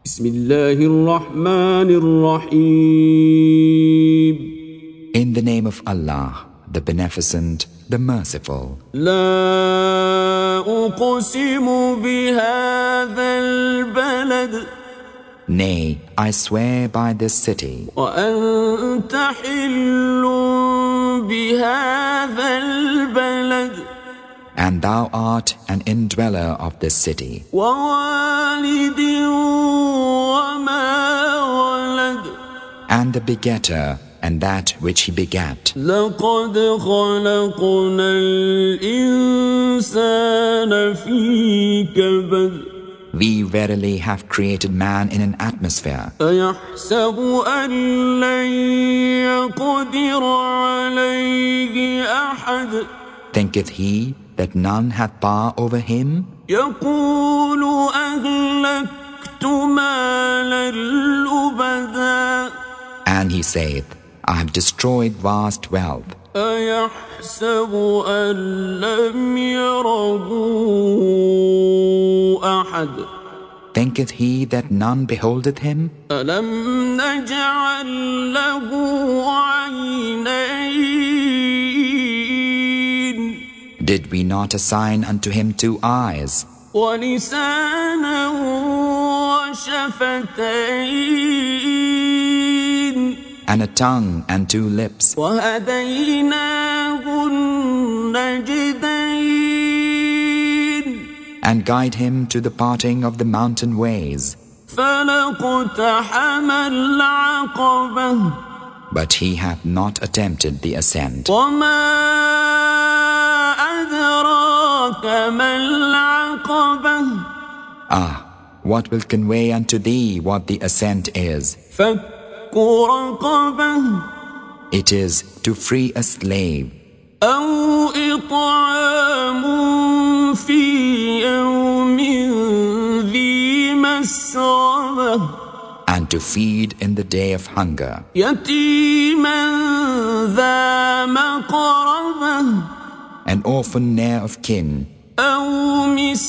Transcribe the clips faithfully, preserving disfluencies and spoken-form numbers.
بسم الله الرحمن الرحيم. In the name of Allah, the Beneficent, the Merciful. لا أقسم بهذا البلد. Nay, I swear by this city. وأنت حل بهذا البلد. And thou art an indweller of this city. ووالد وما ولد. And the begetter and that which he begat. لقد خلقنا الإنسان في كبد. We verily have created man in an atmosphere. أيحسب أن لن يقدر عليه أحد. Thinketh he that none hath power over him? يقول أهلكت مالا لبدا. And he saith, I have destroyed vast wealth. أيحسب أن لم يره أحد. Thinketh he that none beholdeth him? ألم نجعل له عينين. Did we not assign unto him two eyes? ولسانا وشفتين. And a tongue and two lips. وهديناه النجدين. And guide him to the parting of the mountain ways. فلاقتحم العقبة. But he hath not attempted the ascent. وما أدراك ما العقبة. Ah, what will convey unto thee what the ascent is? فك رقبة. It is to free a slave. أو إطعام في يوم ذي مسغبة. And to feed in the day of hunger. يتيما ذا مقربة. An orphan ne'er of kin. أو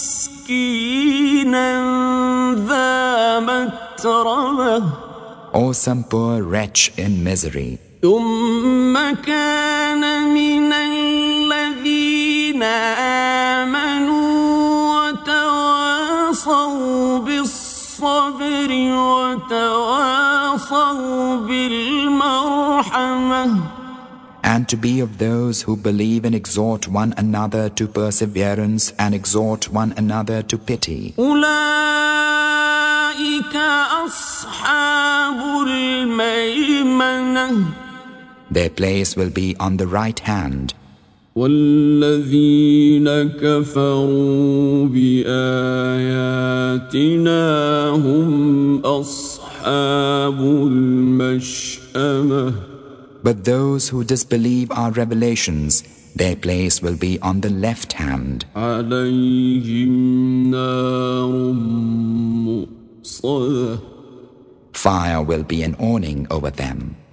مسكينا ذا متربة. Or some poor wretch in misery. ثم كان من الذين آمنوا وتواصوا بالصبر وتواصوا بالمرحمة. And to be of those who believe and exhort one another to perseverance and exhort one another to pity. أولئك أصحاب الميمنة. Their place will be on the right hand. والذين كفروا بآياتنا هم أصحاب المشأمة. But those who disbelieve our revelations, their place will be on the left hand. عليهم نار مؤصدة. Fire will be an awning over them.